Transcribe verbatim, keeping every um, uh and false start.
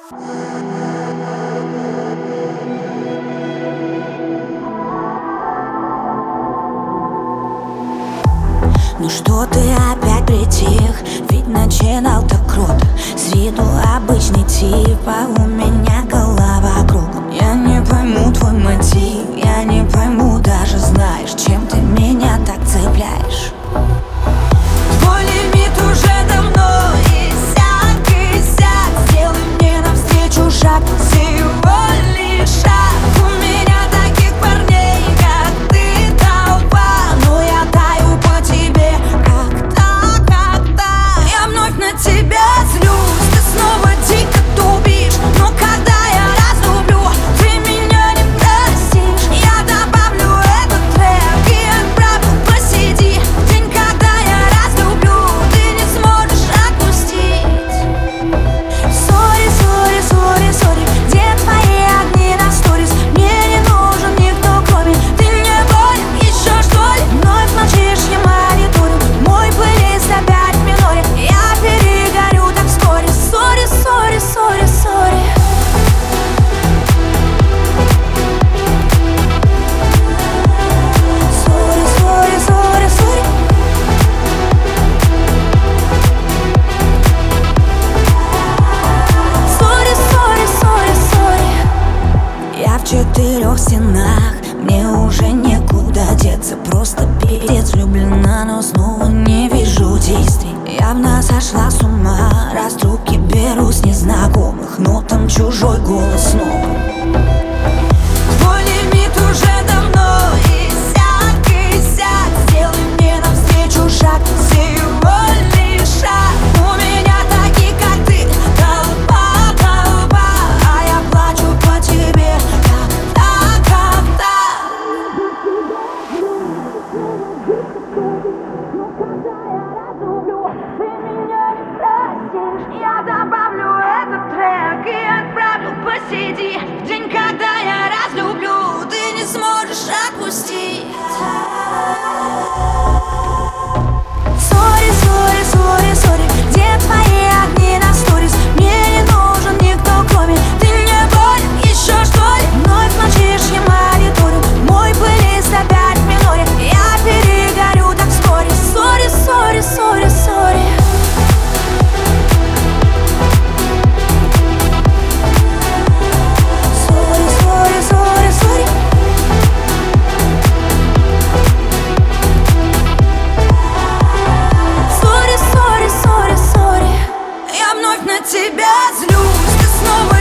Ну что ты опять притих? Ведь начинал так круто. С виду обычный тип, а у меня голова кругом. Я не пойму твой мотив, я не пойму, даже знаешь, чем ты меня так цепляешь. Твой лимит уже давно иссяк, иссяк. Сделай мне навстречу шаг, всего лишь шаг. У меня таких парней, как ты, толпа, но я таю по тебе, как-то, как-то. Я вновь на тебя злюсь, ты снова дико тупишь. Но когда я разлюблю, ты меня не простишь. Я добавлю этот трек и отправлю, посиди. День, когда я разлюблю, ты не сможешь отпустить. Сори, сори, сори, сори, где твои огни на сторис? Мне не нужен никто, кроме. Ты мне болен еще, что ли? Вновь молчишь, я мониторю. Мой плейлист опять в миноре. Я перегорю так вскоре. Сори, сори, сори, сори. Сори, сори, сори, сори. Сори, сори, сори, сори. Я в четырех стенах, мне уже некуда деться. Просто пиздец влюблена, но снова не вижу действий. Явно сошла с ума, раз трубки беру с незнакомых, но там чужой голос снова. Твой лимит уже давно иссяк, иссяк. Сделай мне навстречу шаг, всего лишь шаг. У меня такие, как ты, толпа, толпа, а я плачу по тебе, как-то, как-то. Но когда я разлюблю, ты меня не простишь. Я добавлю этот трек и отправлю, посиди. В день, когда я разлюблю, ты не сможешь отпустить. Сори, сори, сори, сори, где твои огни на сторис? Мне не нужен никто, кроме. Ты мне болен еще, что ли? Вновь молчишь, я мониторю. Мой плейлист опять в миноре. Я перегорю так вскоре. Сори, сори, сори, сори. Сори, сори, сори, сори. Сори, сори, сори, сори. Я вновь на тебя злюсь, ты снова